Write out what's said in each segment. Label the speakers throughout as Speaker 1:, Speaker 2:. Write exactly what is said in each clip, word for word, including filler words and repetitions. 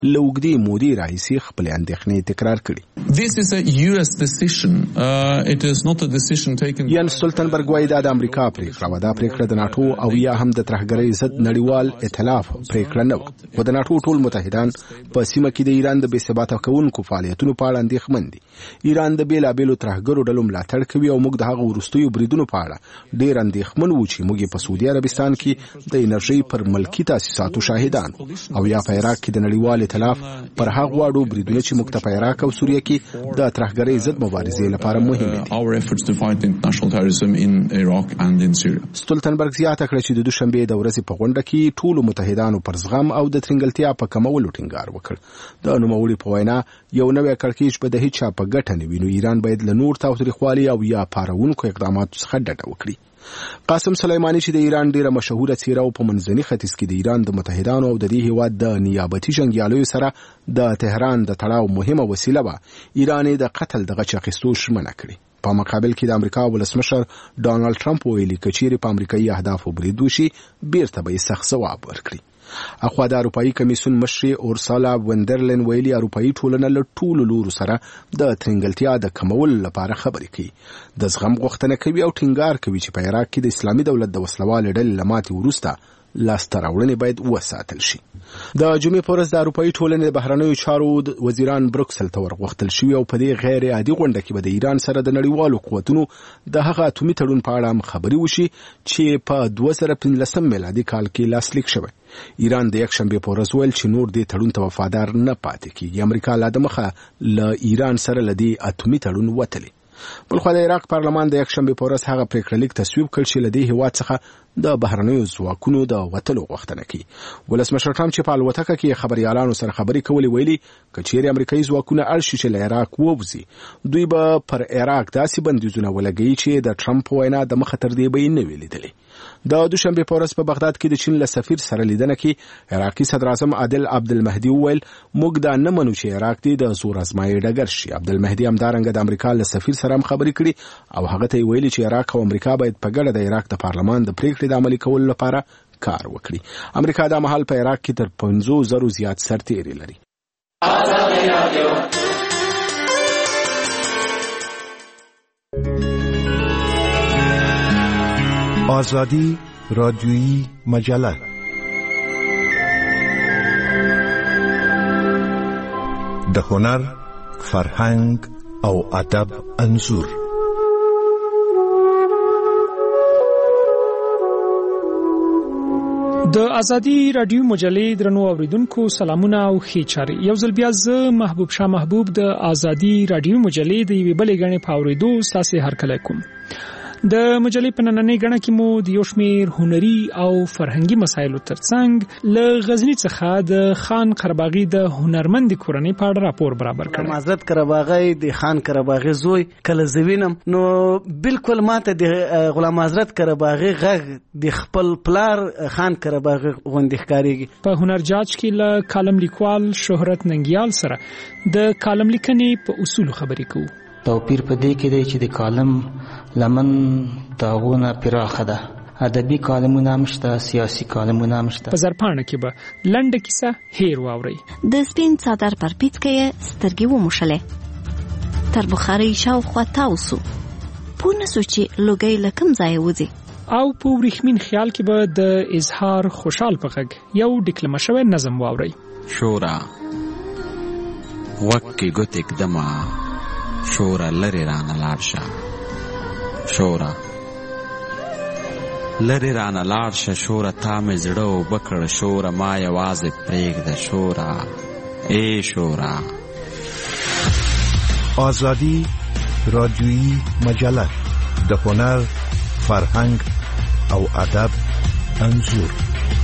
Speaker 1: له اوږدې مودې راهیسې خپلې اندېښنې تکرار کړي.
Speaker 2: This is a U S decision. Uh, it is not a decision taken.
Speaker 1: یان سولتنبرګ وایي دا د امریکا پریکړه وه. دا پریکړه د ناټو او یا هم د ترهګرۍ ضد نړیوال ائتلاف پریکړه نه وه. خو د ناټو ټول متحدان په سیمه کې د ایران د بې ثباته کوونکو فعالیتونو په اړه اندېښمن دي. ایران د بېلابېلو ترهګرو ډلو ملاتړ کوي او موږ د هغو وروستیو بریدونو په اړه ډېر اندېښمن وو چې موږ په سعودي عربستان کې د انرژۍ پر ملکي تاسیساتو شاهدان او یا په عراق کې د نړیوال ائتلاف پر هغو واړو بریدونو چې موږ ته په عراق او سوریه کې د ترهګرۍ ضد مبارزې لپاره مهم دي. ستولتنبرګ زیاته کړه چې د دوشنبې د ورځې په غونډه کې ټولو متحدانو پر زغم او د ترنګلتیا په کمولو ټینګار وکړ. د نوموړي په وینا یو نوی کړکېچ به د هیچ چا په ګټه نه وي، نو ایران باید له نور تاوتریخوالي او یا پارونکو اقداماتو څخه ډډه وکړي. قاسم سلیمانی چې د ایران ډیره مشهوره څیره او په منځني ختیځ کې د ایران د متحدانو او د دې هیواد د نیابتي جنګیالیو سره د تهران د تړاو مهمه وسیله وه، ایران یې د قتل د غچ اخیستو ژمنه کړې. په مقابل کې د امریکا ولسمشر ډانلډ ټرمپ ویلي که چیرې په امریکایي اهدافو برید وشي بیرته به یې سخت ځواب ورکړي. اخوا د اروپایي کمیسیون مشرې اورسالا وندرلین ویلي اروپایي ټولنه له ټولو لورو سره د ترنګلتیا د کمولو لپاره خبرې کوي، د زغم غوښتنه کوي او ټینګار کوي چې په عراق کې د اسلامي دولت د وسلوالې ډلې له ماتې وروسته لاسته راوړنې باید وساتل شي. د جمعې په ورځ د اروپایي ټولنې د بهرنیو چارو وزیران بروکسل ته ورغوښتل شوي او په دې غیر عادي غونډه کې به د ایران سره د نړیوالو قوتونو د هغه اتومي تړون په اړه هم خبرې وشي چې په دوه زره پنځلسم میلادي کال کې لاسلیک شوی. ایران د یکشنبې په ورځ ویل چې نور دې تړون ته وفادار نه پاتې کیږي. امریکا لا د مخه له ایران سره له دې اتومي تړون وتلی. بلخوا د عراق پارلمان د یکشنبې په ورځ هغه پریکړه لیک تصویب کړ چې له دې هیواد څخه د بهرنیو ځواکونو د وتلو غوښتنه کوي. ولسمشر ټرمپ چې په الوتکه کې خبریالانو سره خبرې کولې ویلي که چیرې امریکایي ځواکونه اړ شي چې له عراق ووځي، دوی به پر عراق داسې بندیزونه ولګوي چې د ټرمپ په وینا د مخه تر دې به یې نه وي لیدلي. د دوشنبې په ورځ په بغداد کې د چین له سفیر سره لیدنه کې عراقي صدر اعظم عادل عبدالمهدي وویل موږ دا نه منو چې عراق دې د زور ازمایي ډګر شي. عبدالمهدي همدارنګه د امریکا له سفیر سره هم خبرې کړي او هغه ته ویلي چې عراق او امریکا باید په ګډه د عراق د پارلمان د پریکړې د عملي کولو لپاره کار وکړي. امریکا دا مهال په عراق کې تر پنځو زرو زیات سرتیري لري.
Speaker 3: آزادی رادیویی مجله د هنر، فرهنګ او ادب انځور.
Speaker 4: د ازادي رادیو مجلې درنو اوریدونکو سلامونه او ښې چارې. یو ځل بیا زه محبوب شاه محبوب د ازادي رادیو مجلې د یوې بلې غړې په اوریدو ستاسو هرکلی کوم. د مجلې په نننۍ غړه کې مو د یو شمېر هنري او فرهنګي مسایلو ترڅنګ له غزني څخه د خان قرباغي د هنرمند کورنۍ په اړه راپور برابر کړ.
Speaker 5: معزت قرباغي د خان قرباغي زوی کله زوینم نو بالکل ماته د غلام حضرت قرباغي غږ د خپل پلار خان قرباغي غوندې ښکارېږي.
Speaker 4: په هنر جاج کې له کالم لیکوال شهرت ننګیال سره د کالم لیکنې په اصول خبرې کوو.
Speaker 6: توپیر په دې کې دی چې د کالم لمن داغونه پراخه ده، ادبي کالمونه مشته، سیاسي کالمونه مشته.
Speaker 4: په زرپاڼه کې به لنډه کیسه هیر واوري.
Speaker 7: د سپین څادر پر پیټ کې سترګې وموښلې، تر بخارۍ شاوخوا تاوسو، پوه نه سو چې لوګی له کوم ځایه وځي.
Speaker 4: او په وریښمین خیال کې به د اظهار خوشحال په غږ یو ډیکلمه شوی نظم واوري.
Speaker 8: شورا وکې ګوت اقدما شورا لری رانه لاړ شه، شورا لری رانه لاړ شه، شورا تا مې زړه اوبه کړه، شورا ما یوازې پرېږده، شورا ای شورا.
Speaker 3: آزادی رادیویی مجله د هنر، فرهنګ او ادب انځور.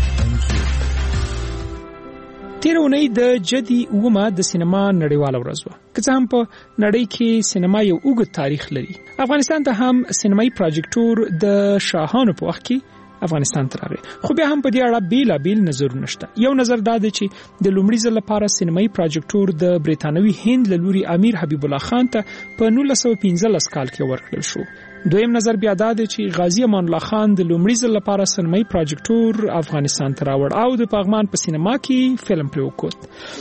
Speaker 4: تیر اونۍ د جدي اومه د سینما نړیواله ورځ وه. که څه هم په نړۍ کې سینما یو اوږد تاریخ لري، افغانستان ته هم سینمایي پراجیکټور د شاهانو په وخت کې افغانستان ته راغی، خو بیا هم په دې اړه بیلابیل نظرونه شته. یو نظر دا دی چې د لومړي ځل لپاره سینمایي پراجیکټور د بریتانوي هند له لوري امیر حبیب الله خان ته په نولس سوه پنځلس کال کې ورکړل شو. دویم نظر بیا دا دی چې غازی امان الله خان د لومړي ځل لپاره سینمایي پراجیکټور افغانستان ته راوړ او د پغمان په سینما کې فلم پرې وکړ.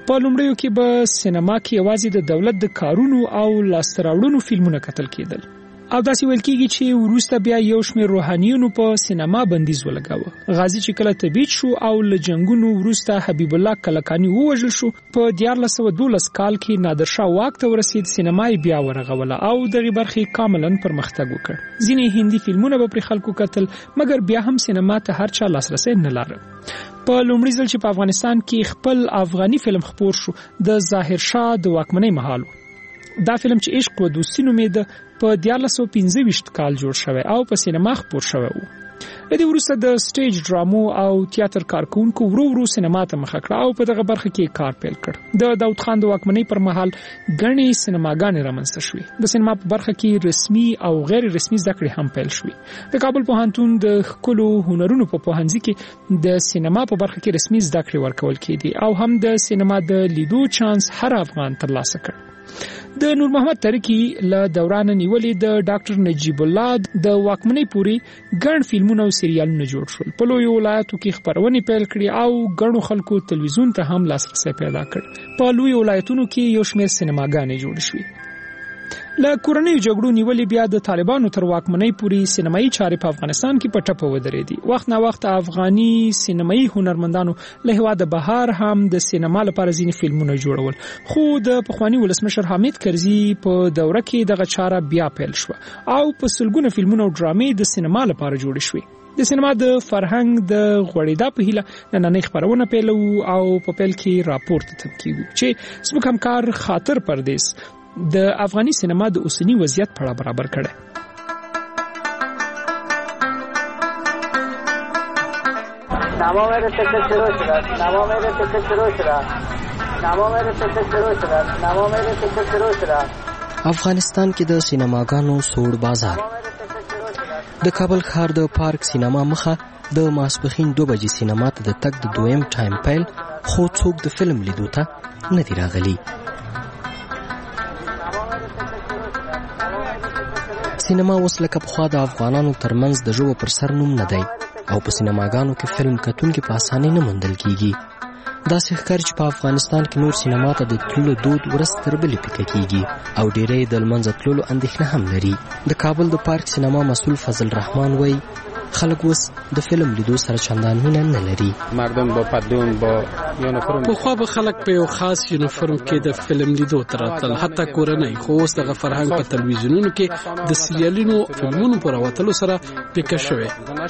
Speaker 4: په لومړیو کې به سینما کې یوازې د دولت د کارونو او لاسته راوړنو فلمونه کتل کېدل او داسې ویل کېږي چې وروسته بیا یو شمېر روحانیونو په سینما بندیز ولګاوه. غازی چې کله تبعید شو او له جنگونو وروسته حبیب الله کلکاني ووژل شو، په دیارلس سوه دولس کال کې نادرشاه واک ته ورسید، سینما یې بیا ورغوله او دغې برخې کاملا پرمختګ وکړ. ځینې هندي فلمونه به پرې خلکو کتل، مګر بیا هم سینما ته هر چا لاسرسی نه لاره. په لومړي ځل چې په افغانستان کې خپل افغاني فلم خپور شو د ظاهر شاه د واکمنۍ مهال، دا فلم چې عشق و دوستي نومېده په دیارلس سوه پنځه ویشت کال جوړ شوی او په سینما خپور شوی و. له دې وروسته د سټیج ډرامو او تیاتر کارکونکو ورو ورو سینما ته مخه کړه او په دغه برخه کې کار پیل کړ. د داود خان د واکمنۍ پر مهال ګڼې سینماګانې رامنځته شوې. د سینما په برخه کې رسمي او غیر رسمي زده کړې هم پیل شوې. د کابل پوهنتون د ښکلو هنرونو په پوهنځي کې د سینما په برخه کې رسمي زده کړې ورکول کېدې او هم د سینما د لیدو چانس هر افغان ترلاسه کړ. د نور محمد ترکی له دوران نیولې د ډاکټر نجیب الله د واکمنۍ پورې ګڼ فلمونه او سریالونه جوړ شول. په لویو ولایتو کې خپرونې پیل کړې او ګڼو خلکو تلویزیون ته هم لاسرسی پیدا کړ. په لویو ولایتونو کې یو شمېر سینماګانې جوړې شوې. له کورنیو جګړو نیولې بیا د طالبانو تر واکمنۍ پورې سینمایي چارې په افغانستان کې په ټپه ودرېدې. وخت نا وخت افغاني سینمایي هنرمندانو له هېواده بهر هم د سینما لپاره ځینې فلمونه جوړول، خو د پخواني ولسمشر حامد کرزي په دوره کې دغه چاره بیا پیل شوه او په سلګونه فلمونه او ډرامې د سینما لپاره جوړې شوې. د سینما د فرهنګ د غوړېدا په هیله نننۍ خپرونه پیلو او په پیل کې راپور ته تم کیږو چې زموږ همکار خاطر پردیس د افغاني سینما د اوسنی وضعیت په اړه برابر کړي.
Speaker 9: نامه مې تکل شروع شوه نامه مې تکل شروع شوه نامه مې تکل شروع شوه نامه مې تکل شروع شوه.
Speaker 10: افغانستان کې د سینماګانو سوړ بازار. د کابل ښار د پارک سینما مخه د ماسپښین دوه بجې سینما ته د تګ د دویم ټایم پیل، خو څوک د فلم لیدو ته نه دی راغلی. سینما اوس لکه پخوا د افغانانو ترمنځ د ژوو پر سر نوم نه دی او په سینماګانو کې فلم کتونکي په اسانۍ نه موندل کیږي. داسې ښکاري چې په افغانستان کې نور سینما ته د تللو دود ورځ تر بلې پیکه کیږي او ډیری د لمنځه تللو اندېښنه هم لري. د کابل د پارک سینما مسؤل فضل رحمان وایي خلک اوس د فلم لیدو سره چندان مینه نه لري.
Speaker 11: مردم با پدلون با یونیفرم پخوا به خلک په یو خاص یونیفرم کې د فلم لیدو ته راتلل، حتی کورنۍ، خو اوس دغه فرهنګ په تلویزیونونو کې د سریالونو فلمونو په راوتلو سره پیکه شوی.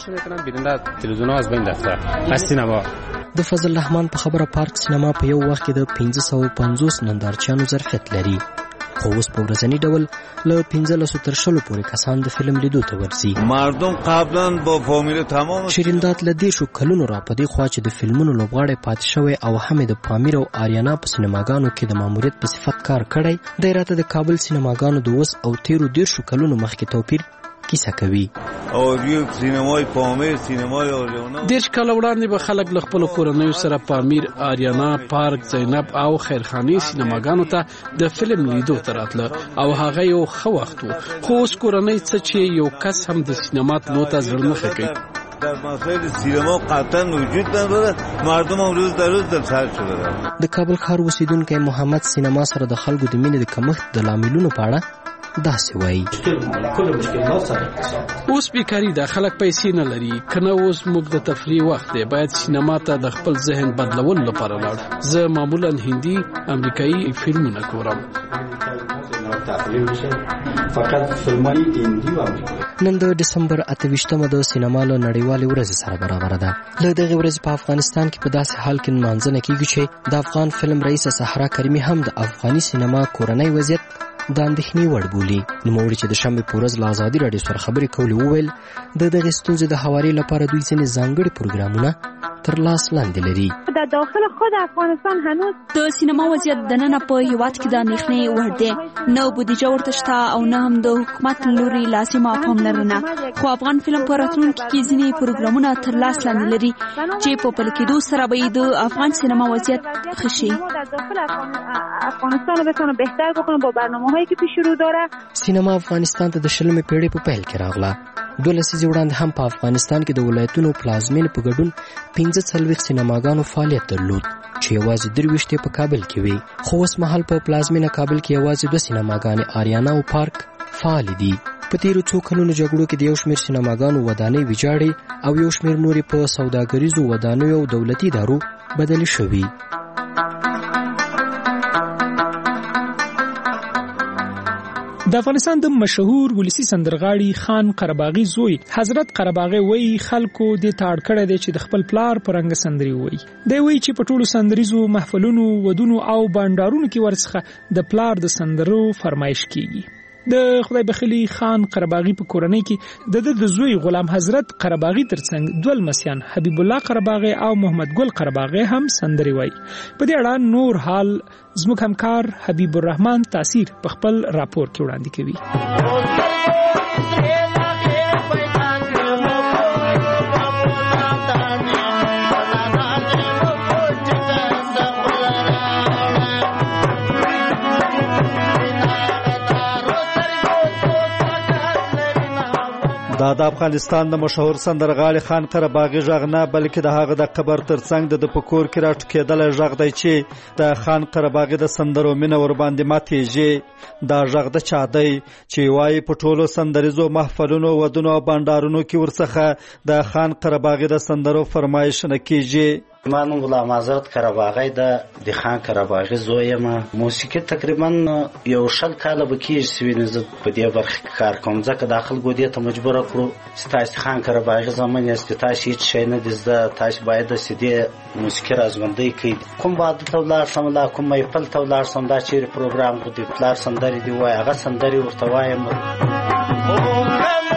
Speaker 11: د فضل رحمان په خبره پارک سینما په یو وخت کې د پنځه سوه پنځوس نندارچیانو ظرفیت لري، خو اوس په ورځني ډول له پنځلسو تر شلو پورې کسان د فلم لیدو ته ورځي.
Speaker 12: مردم قبلا با فامیل تمام
Speaker 10: شیرینداد له دېرشو کلونو را په دې خوا چې د فلمونو لوبغاړی پاتې شوی او هم د پامیر او آریانا په سینماګانو کې د ماموریت په صفت کار کړی دی، راته د کابل سینماګانو د اوس او تیرو دېرشو کلونو مخکې توپیر کیسه کوي.
Speaker 12: او یو سینمای پامیر، سینمای آریانا،
Speaker 11: دیرش کاله وړاندې به خلک له خپلو کورنیو سره پامیر، آریانا، پارک، زینب او خیرخانې سینماګانو ته د فلم لیدو ته راتله او هغه یو ښه وخت و. خو اوس کورنۍ څه چې یو کس هم د سینما تلو ته زړه نه ښه کوي.
Speaker 12: در مسائل سینما قطعا وجود نداره، مردم هم روز در روز دلسرد شده.
Speaker 10: د کابل ښار اوسیدونکی محمد سینما سره د خلکو د مینې د کمښت د لاملونو په اړه داسې وایي.
Speaker 11: اوس بیکاري ده، خلک پیسې نه لري، کنه اوس موږ د تفریح وخت دی، باید سینما ته د خپل ذهن بدلولو لپاره لاړ. زه معمولا هندي امریکایي فلمونه ګورم.
Speaker 10: نن د ډسمبر اته ویشتمه د سینما له نړیوالې ورځې سره برابره ده. له دغې ورځې په افغانستان کې په داسې حال کې نمانځنه کیږي چې د افغان فلم رئیسه صحرا کریمي هم د افغاني سینما کورنۍ وضعیت د اندېښنې وړ بولي. نوموړي چې د شنبې په ورځ له ازادي راډیو سره خبرې کولې وویل د دغې ستونزې د هواري لپاره دوی ځینې ځانګړي پروګرامونه تر لاس لاندې لري.
Speaker 13: در داخل خود افغانستان هنوز
Speaker 14: د سینما وضعیت د نن په هیواد کې د اندېښنې وړ دی. نه بودیجه ورته شته او نه هم د حکومت له لوري لازمه پاملرنه. خو افغان فلم په راتلونکي کې ځینې پروګرامونه تر لاس لاندې لري چې په پلي کېدو سره به د افغان سینما وضعیت ښه شي.
Speaker 13: افغانستان رو بتونه بهتر بکنه با برنامه‌هایی که پیش رو داره.
Speaker 10: سینما افغانستان ته د شلمې پیړۍ په پیل کې راغله دوه لسیزې وړاندې هم په افغانستان کې د ولایتونو پلازمینې په ګډون پنځه څلوېښت سینماګانو فعالیت درلود چې یوازې درویشت یې په کابل کې وي، خو اوس مهال په پلازمینه کابل کې یوازې دوه سینماګانې آریانا او پارک فعال دي. په تیرو څو کلونو جګړو کې د یو شمېر سینماګانو ودانۍ ویجاړې او یو شمېر نورې په سوداګریزو ودانیو او دولتي ادارو بدلې شوي.
Speaker 4: د افغانستان د مشهور ولسی سندرغاړي خان قرباغي زوی حضرت قرباغي وی خلکو د تاړ کړه دي چې د خپل پلار پرنګ سندري وی. دی وی چې په ټولو سندریزو محفلونو ودونو او بانډارونو کې ورڅخه د پلار د سندرو فرمایش کیږي. د خدای بخیلی خان قرباغي په کورنۍ کې د د زوی غلام حضرت قرباغي ترڅنګ دوه لمسیان حبیب الله قرباغي او محمد ګل قرباغي هم سندري وای. په دې اړه نور حال زموږ همکار حبیب الرحمن تاثیر په خپل راپور کې وړاندې کوي.
Speaker 15: دا د افغانستان د مشهور سندرغاړي خان قرباغي غږ نه بلکې د هغه د قبر ترڅنګ د پکور کې راټوکېدلی غږ دی چې د خان قرباغي د سندرو مینه ورباندې ماتېږي. دا غږ د چا دی چې وایي په ټولو سندریزو محفلونو ودونو او بانډارونو کې ورڅخه د خان قرباغي د سندرو فرمایش نه کېږي.
Speaker 16: ما نوم غلام حضرت قرباغی د خان قرباغي زوی یم. موسیقي تقریبا یو شل کاله به کېږي چې وینې زه په دې برخه کې کار کوم، ځکه دا خلکو دې ته مجبوره کړو چې تاسې خان قرباغي زامن یاست، چې تاسې هېڅ شی نه دي زده، تاسې باید داسې دې موسیقي را ژوندۍ کړئ. کوم واده ته ولاړ شم، لا کوم محفل ته ولاړ شم، دا چیرې پروګرام خو د پلار سندرې دي وایي، هغه سندرې ورته وایم.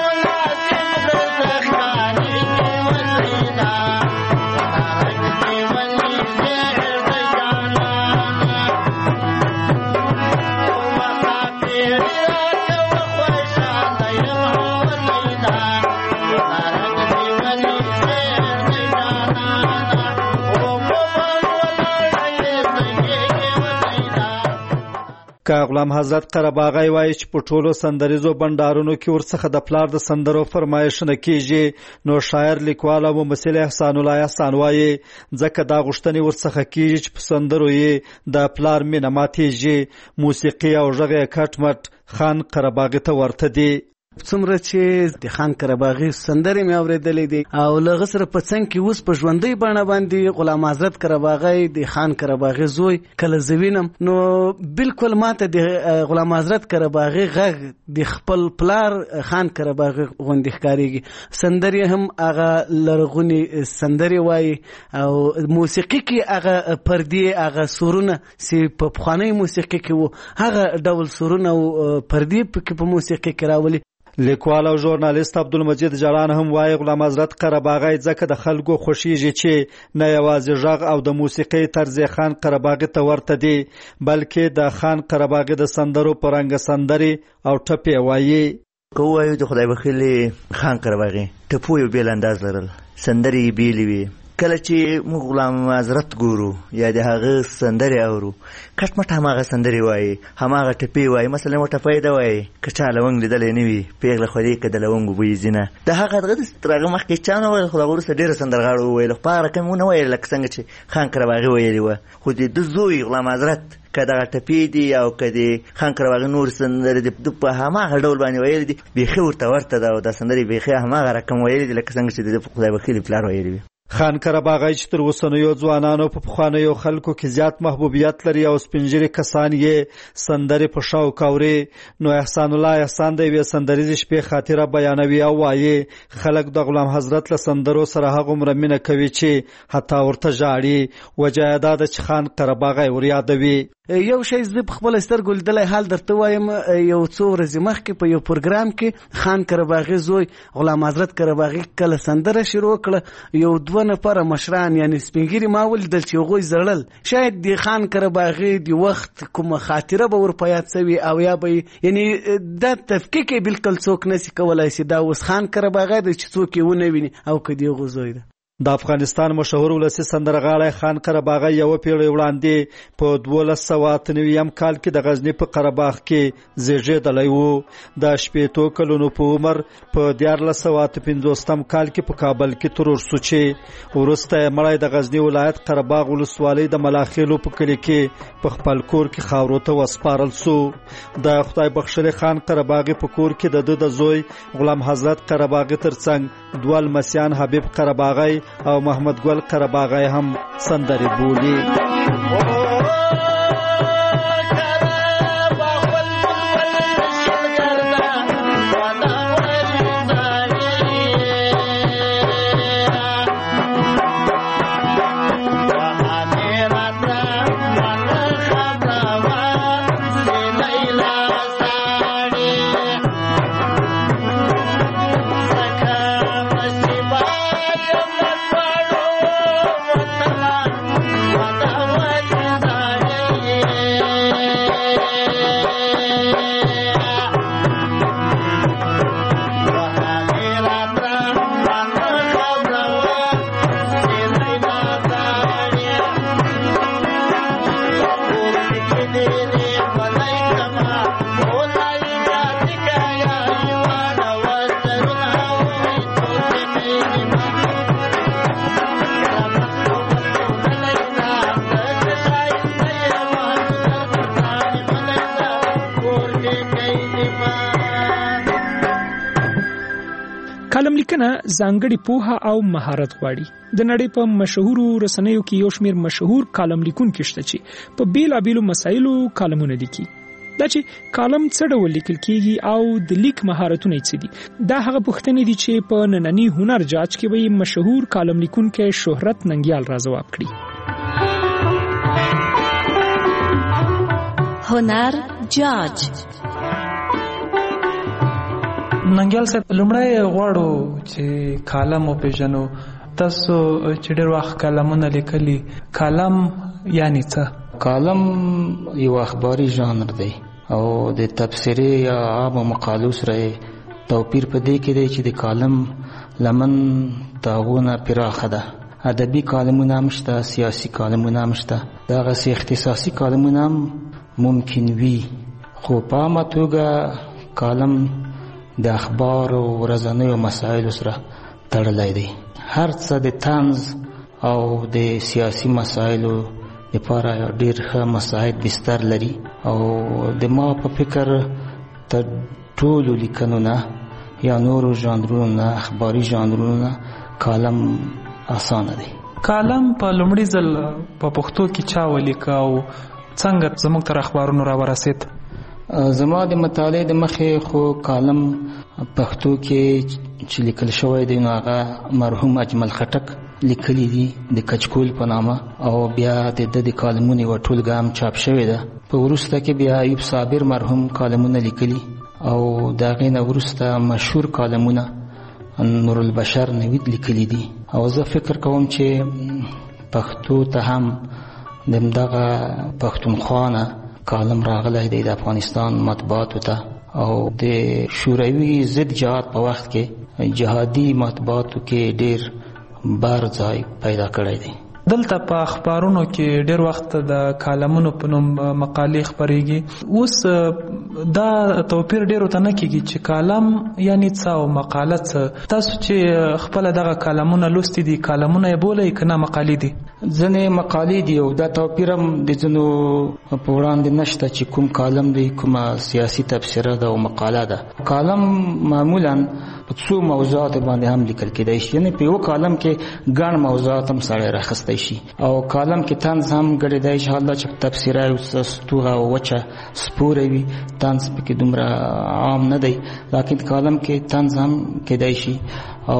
Speaker 15: که غلام حضرت قرباغی وایي چې په ټولو سندریزو بنډارونو کې ورڅخه د پلار د سندرو فرمایش نه کېږي، نو شاعر لیکوال او ممثل احسان الله احسان وایي ځکه دا غوښتنې ورڅخه کېږي چې په سندرو یې د پلار مینه ماتېږي. موسیقي او غږ یې کټ مټ خان قرباغي ته ورته دي.
Speaker 5: څومره چې د خان قرباغي سندرې مې اورېدلې دي او له هغه سره په څنګ کې اوس په ژوندۍ بڼه باندې غلام حضرت قرباغي د خان قرباغي زوی کله زه وینم نو بالکل ماته د غلام حضرت قرباغي غږ د خپل پلار خان قرباغي غوندې ښکارېږي. سندرې هم هغه لرغونې سندرې وایي او موسیقي کې هغه پردې هغه سورونه چې په پخوانۍ موسیقي کې وو هغه ډول سورونه او پردې پکې په موسیقي کې راولي.
Speaker 15: لیکوال او ژورنالیست عبدالمجید جلان هم وایي غلام حضرت قرباغی ځکه د خلکو خوښیږي چې نه یوازې غږ او د موسیقۍ طرز خان قرباغي ته ورته دي بلکې د خان قرباغي د سندرو په رنګ سندرې او ټپې وایي.
Speaker 17: که ووایو د خدای بخیل خان قرباغي ټپو یو بیل انداز لرل، سندرې یې بیلې وي. کله چې موږ غلام حضرت ګورو یا د هغه سندرې اورو کټ مټ هماغه سندرې وایي، هماغه ټپې وایي. مثلا یوه ټپۍ ده وایي که چا لونګ لیدلی نه وي پېغله خولې که د لونګو بوی ځي نه. د هغه دغه تر هغه مخکې چا نه ویل، خو د هغه وروسته ډېره سندرغاړو وویل، خو په هغه رقم ونه ویل لکه څنګه چې خان قرباغي ویلې وه. خو د ده زوی غلام حضرت که دغه ټپې دي او که د خان قرباغي نور سندرې دي په هماغه ډول باندې ویلې دي بیخي ورته ورته ده او دا سندرې بیخي هماغه رقم ویلې دي لکه څنګه چې د خدای بخیل پلار ویلې وي.
Speaker 15: خان قرباغی چې تر اوسنیو ځوانانو په پخوانیو خلکو کې زیات محبوبیت لري او سپینږیري کسان یې سندرې په شوق اوري، نو احسان الله احسان د یوې سندریزې شپې خاطره بیانوي او وایي خلک د غلام حضرت له سندرو سره هغومره مینه کوي چې حتی ورته ژاړي. وجه یې دا ده چې خان قرباغی وریادوي.
Speaker 5: یو شی زه په خپل سترګو لیدلی حال درته وایم. یو څو ورځې مخکې په یو پروګرام کې خان قرباغي زوی غلام حضرت قرباغي کله سندره شروع کړه، یو دوه نفره مشران یعنی سپینګیري ما ولیدل چې هغوی زړل. شاید د خان قرباغي د وخت کومه خاطره به ور په یاد سوي او یا به یعنی دا تفکیک یې بالکل څوک نسي کولی چې دا اوس خان قرباغی دی چې څوک یې ونه ویني او که د هغو زوی ده.
Speaker 15: د افغانستان مشهور ولسی سندرغاړی خان قرهباغی یو پیړۍ وړاندې په دولس سوه اته نوي کال کې د غزنی په قرهباغ کې زیږېدلی و. د شپېتو کلونو په عمر په دیارلس سوه اته پنځوستم کال کې په کابل کې ترور سو چې وروسته یې مړی د غزنی ولایت قرهباغ ولسوالۍ د ملاخیلو په کلي کې په خپل کور کې خاورو ته وسپارل سو. د خدای بخښلي خان قرهباغي په کور کې د ده د زوی غلام حضرت قرهباغي ترڅنګ دوه لمسیان حبیب قرهباغی او محمد ګل قرهباغی هم سندرې بولي.
Speaker 4: کالم لیکنه ځانګړي پوهه او مهارت غواړي. د نړۍ په مشهورو رسنیو کې یو شمېر مشهور کالم لیکونکي شته چې په بیلابیلو مسایلو کالمونه لیکي. دا چې کالم څه ډول لیکل کیږي او د لیک مهارتونه څه دي، دا هغه پوښتنې دي چې په نننی هنر جاج کې وي مشهور کالم لیکونکی شهرت ننګیال را ځواب کړي.
Speaker 7: هنر جاج
Speaker 18: ننګیال صاحب، لومړی غواړو چې کالم وپېژنو. تاسو چې ډېر وخت کالمونه لیکلي، کالم یعنی څه؟
Speaker 6: کالم یو اخباري ژانر دی او د تبصرې یا عامو مقالو سره توپیر په دې کې دی چې د کالم لمن داغونه پراخه ده. ادبي کالمونه هم شته، سیاسي کالمونه هم شته، دغسې اختصاصي کالمونه هم ممکن وي، خو په عامه توګه کالم د اخبار او ورځنیو مسایلو سره تړلی دی. هر څه د طنز او د سیاسي مسایلو لپاره ډېر ښه مساعد بستر لري او د ما په فکر تر ټولو لیکنو نه یا نورو ژانرونو نه، اخباري ژانرونو نه، کالم اسانه دی.
Speaker 18: کالم په لومړي ځل په پښتو کې چا ولیکه او څنګه زموږ تر اخبارونو را ورسېد؟
Speaker 6: زما د مطالعې د مخې خو کالم پښتو کې چې لیکل شوی دی نو هغه مرحوم اجمل خټک لیکلی دي د کچکول په نامه، او بیا د ده د کالمونو یوه ټولګه هم چاپ شوې ده. په وروسته کې بیا ایوب صابر مرحوم کالمونه لیکلي او د هغې نه وروسته مشهور کالمونه نور البشر نوید لیکلي دي. او زه فکر کوم چې پښتو ته هم د همدغه پښتونخوا نه کالم راغلی دی د افغانستان مطبوعاتو ته، او د شوروي ضد جهاد په وخت کې جهادي مطبوعاتو کې ډېر بار ځای پیدا کړی دی.
Speaker 18: دلته په اخبارونو کې ډېر وخت د کالمونو په نوم مقالې خپرېږي. اوس دا توپیر ډېرو ته نه کېږي چې کالم یعنې څه او مقاله څه. تاسو چې خپله دغه کالمونه لوستي دي، کالمونه یې بولئ که نه مقالې دي؟
Speaker 6: ځینې مقالې دي او دا توپیر هم د ځینو په وړاندې نشته چې کوم کالم دی، کومه سیاسي تبصره ده او مقاله ده. کالم معمولا په څو موضوعاتو باندې هم لیکل کېدای شي، یعنې په یو کالم کې ګڼ موضوعات هم سړی راخیستی شي، او کالم کې طنز هم ګډېدای شي. حالا چې تبصره یو ستوغه او وچه سپوره وي، طنز پکې دومره عام نه دی، لیکن کالم کې طنز هم کېدای شي او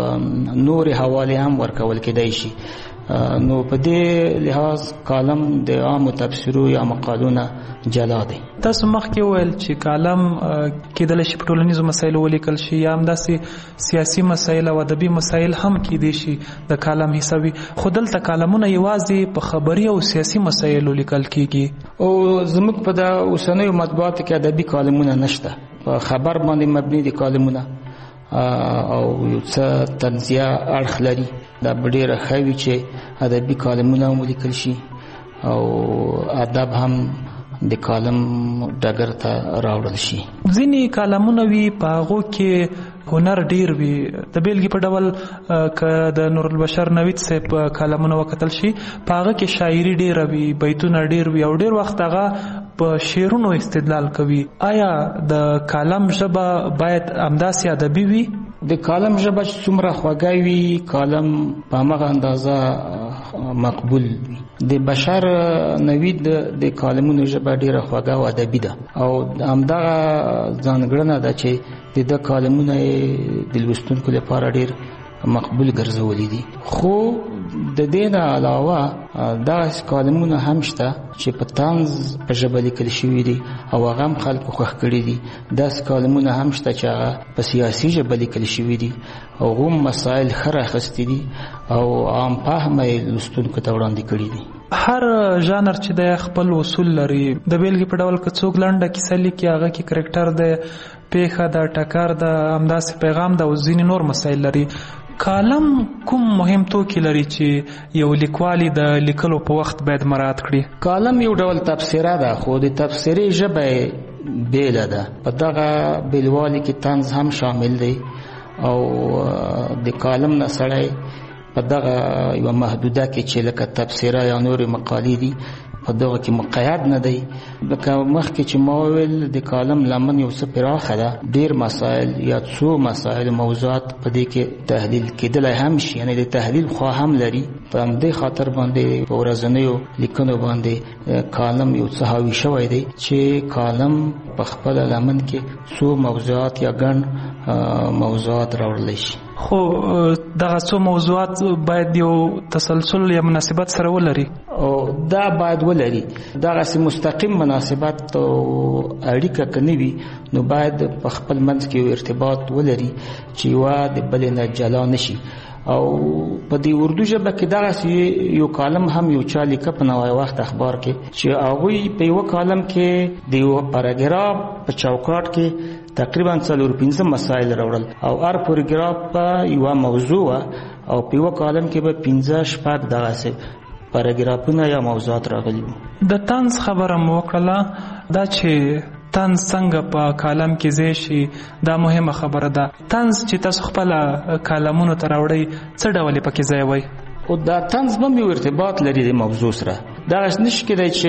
Speaker 6: نورې حوالې هم ورکول کېدای شي. نو په دې لحاظ کالم د عامو تبصرو یا مقالو نه جلا دی.
Speaker 18: تاسو مخکې وویل چې کالم کېدلی شي په ټولنیزو مسایلو ولیکل شي، یا همداسې سیاسي مسایل او ادبي مسایل هم کېدای شي د کالم حصه وي، خو دلته کالمونه یوازې په خبري او سیاسي مسایلو لیکل کېږي.
Speaker 6: او زموږ په د اوسنیو مطبوعاتو کې ادبي کالمونه نشته، په خبر باندې مبني دي کالمونه، او یو څه طنزیه اړخ لري دا ډېره ښه وي چې ادبي کالمونه هم ولیکل شي او ادب هم د کالم ډګر ته راوړل شي.
Speaker 18: ځینې کالمونه وي په هغو کې هنر ډیر وي. د بیلګې په ډول که د نورالبشر نوید صاحب کالمونه وکتل شي په هغه کې شاعري ډیره وي، بیتونه ډیر وي او ډیر وخت هغه په شعرونو استدلال کوي. آیا د کالم ژبه باید همداسې ادبي وي؟
Speaker 6: د کالم ژبه چې څومره خوږه وي کالم په همغه اندازه مقبول وي. د بشر نوید د کالمونو ژبه ډیره خوږه او ادبي ده او همدغه ځانګړنه ده چې د د کالمونه د لوستونکو لپاره ډیر مقبول ګرځولي دي. خو د دې نه علاوه داسې کالمونه هم شته چې په طنز په ژبه لیکل شوي دي او هغه هم خلکو خوښ کړي دي. داسې کالمونه هم شته چې هغه په سیاسي ژبه لیکل شوي دي او هم مسایل ښه راخیستي دي او عام فهمه یې لوستونکو ته وړاندې کړي دي.
Speaker 18: هر ژانر چې د خپل اصول لري. د بیلګې په ډول که څوک لنډه کیسه لیکي هغه کې کرکټر د پیښه د ټکر د همداسې پیغام د او ځینې نور مسایل لري. کالم کوم مهم توکي لري چې یو لیکوالي د لیکلو په وخت باید مراعات کړي؟
Speaker 6: کالم یو ډول تبصره ده خو د تبصرې ژبه بیله ده. په دغه بیلوالي کې طنز هم شامل دی او د کالم نه سړی په دغه یو محدوده کې چې لکه تبصره یا نور مقالې دي په دغه کې مقید نه دی. لکه مخکې چې ما وویل د کالم لمن یو څه پراخه ده، ډیر مسایل یا څو مسایل موضوعات په دې کې تحلیل کېدلی هم شي، یعنی د تحلیل خوا هم لري. په همدې خاطر باندې په ورځنیو لیکنو باندې کالم یو څه حاوي شوی دی چې کالم په خپل لمن کې څو موضوعات یا ګڼ موضوعات راوړلی شي.
Speaker 18: خو دغه څو موضوعات باید یو تسلسل یا مناسبت سره ولري
Speaker 6: او دا باید ولري. دغسې مستقیم مناسبت او اړیکه که نه وي نو باید په خپل منځ کې یو ارتباط ولري چې یوه د بلې نه جلا نشي. او په دې اردو ژبه کې دغسې یو کالم هم یو چا لیکه په نوای وخت اخبار کې چې هغوی په یوه کالم کې د یوه پاراګراف په چوکاټ کې تقریبا څلور پنځه مسایل راوړل او هر پاراګراف په یوه موضوع او په یوه کالم کې به پنځه شپږ دغسې پاراګرافونه یا موضوعات راغلي وو.
Speaker 18: د طنز خبره مو وکړله، دا چې طنز څنګه په کالم کې ځای شي دا مهمه خبره ده. طنز چې تاسو خپل کالمونو ته راوړئ څه ډول یې پکې ځای وای؟
Speaker 6: او دا طنز به یو ارتباط لري د موضوع سره. دغسې نشي کېدی چې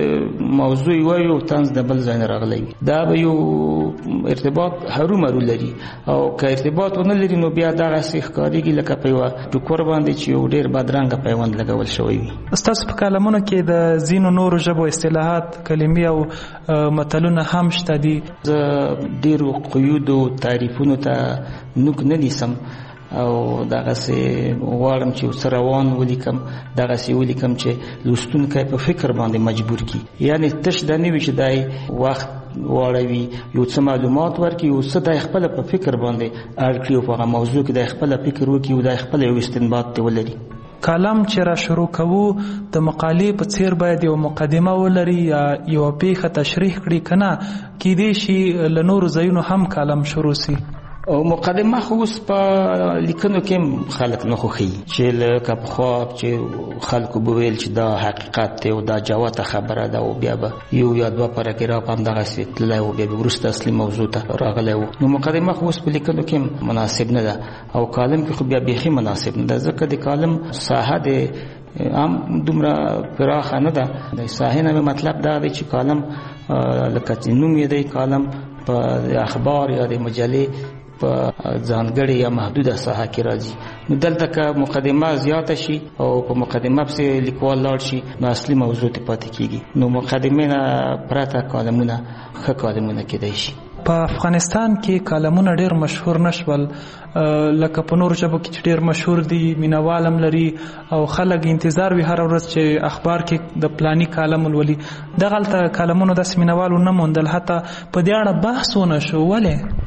Speaker 6: موضوع یې وایي او طنز د بل ځای نه راغلی وي. دا به یو ارتباط هرومرو لري او که ارتباط ونه لري نو بیا دغسې ښکارېږي لکه په یوه ټوکر باندې چې یو ډېر بدرنګه پیوند لګول شوی وي.
Speaker 18: ستاسو په کالمونو کې د ځینو نورو ژبو اصطلاحات، کلمې او متلونه هم شته دي.
Speaker 6: زه ډېرو قیودو تعریفونو ته نوک نه نیسم او دغسې غواړم چې یو څه روان ولیکم، دغسې ولیکم چې لوستونکی په فکر باندې مجبور کړي. یعنې تش دا نه وي چې دی وخت واړوي یو څه معلومات ورکړي، یو څه دی خپله په فکر باندې اړ کړي او په هغه موضوع کې دی خپله فکر وکړي او دی خپله یو استنباط ته ولري.
Speaker 18: کالم چې را شروع کوو د مقالې په څیر باید یو مقدمه ولري یا یو پیښه تشریح کړي، که نه کیدای شي له نورو ځایونو هم کالم شروع سي.
Speaker 6: او مقدمه خو اوس په لیکنو کې خلک نه خوښوي چې لکه پخوا چې خلکو به ویل چې دا حقیقت دی او دا جوته خبره ده او بیا به یو یا دوه پاراګراف هم دغسې تللی و بیا به وروسته اصلي موضوع ته راغلی و. نو مقدمه خو اوس په لیکنو کې مناسب نه ده او کالم کې خو بیا بیخي مناسب نه ده، ځکه د کالم ساحه د هم دومره پراخه نه ده. د ساحې نه مطلب دا دی چې کالم لکه چې نوم یې دی کالم په اخبار یا د مجلې په ځانګړې یا محدوده ساحه کې راځي. نو دلته که مقدمه زیاته شي او په مقدمه پسې لیکوال لاړ شي نو اصلي موضوع ته پاتې کېږي. نو مقدمې نه پرته کالمونه ښه کالمونه کېدای شي.
Speaker 18: په افغانستان کې کالمونه ډېر مشهور نشول لکه په نورو ژبو کې چې ډېر مشهور دي، مینوال هم لري او خلک انتظار وي هره ورځ چې اخبار کې د پلاني کالم ولولي. دغلته کالمونو داسې مینوال ونه موندل، حتی په دې اړه بحث ونه شو. ولې؟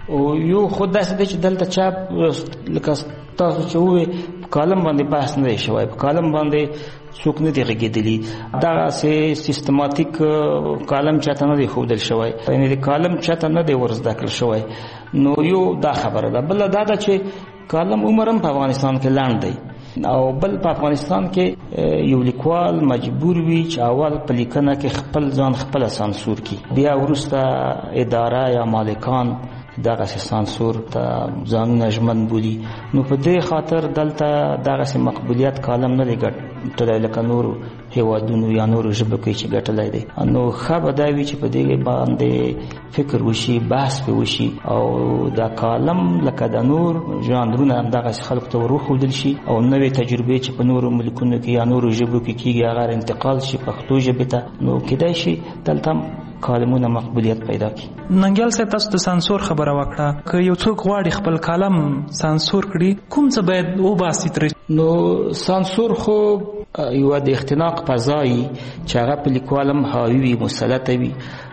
Speaker 6: او یو خود داسې دی چې دلته چاپ لکه تاسو چې وې کالم باندې بحث نه دی شوی، په کالم باندې څوک نه دی غږېدلي، دغسې سیستماتیک کالم چاته نه دی ښودل شوی، یعنې د کالم چاته نه دی ور زده کړل شوی. نو یو دا خبره ده. بله دا ده چې کالم عمر هم په افغانستان کې لنډ دی، او بل په افغانستان کې یو لیکوال مجبور وي چې اول په لیکنه کې خپل ځان خپله سانسور کړي، بیا وروسته اداره یا مالکان دغسې سانسور ته ځانونه ژمن بولي. نو په دې خاطر دلته دغسې مقبولیت کالم نه دی ګټلی لکه نورو هیوادونو یا نورو ژبو کې چې ګټلی دی. نو ښه به دا وي چې په دې باندې فکر وشي، بحث پې وشي، او دا کالم لکه د نور ژانرونه همدغسې خلکو ته ور وښودل شي، او نوې تجربې چې په نورو ملکونو کې یا نورو ژبو کې کېږي هغه انتقال شي پښتو ژبې ته. نو کېدای شي دلته هم کالمونه مقبولیت پیدا کړي.
Speaker 18: ننګیال صاحب تاسو د سانسور خبره وکړه، که یو څوک غواړي خپل کالم سانسور کړي کوم څه باید وباسي ترې؟
Speaker 6: نو سانسور خو یوه د اختناق فضا وي چې هغه په لیکوال هم حاوي وي، مسلطه وي،